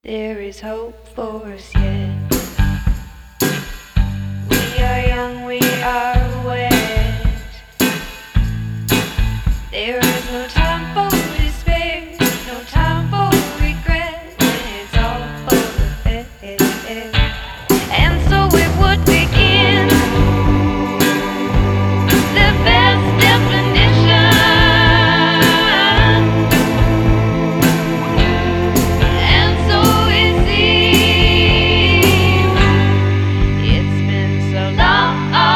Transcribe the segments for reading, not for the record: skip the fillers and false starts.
There is hope for us yet. We are young, we are wet. There is no time for despair, no time for regret when it's all for the best. And so it would begin the best definition. And so it seems it's been so long.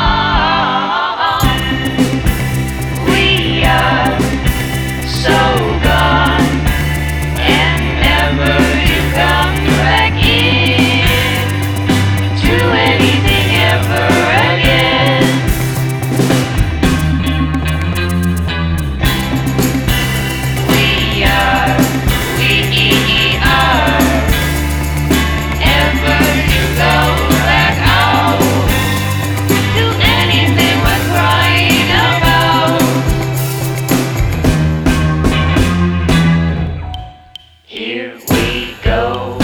We are so gone, and never you come back in to anything ever again. We are ever you go back out to anything we're crying about. Here we go.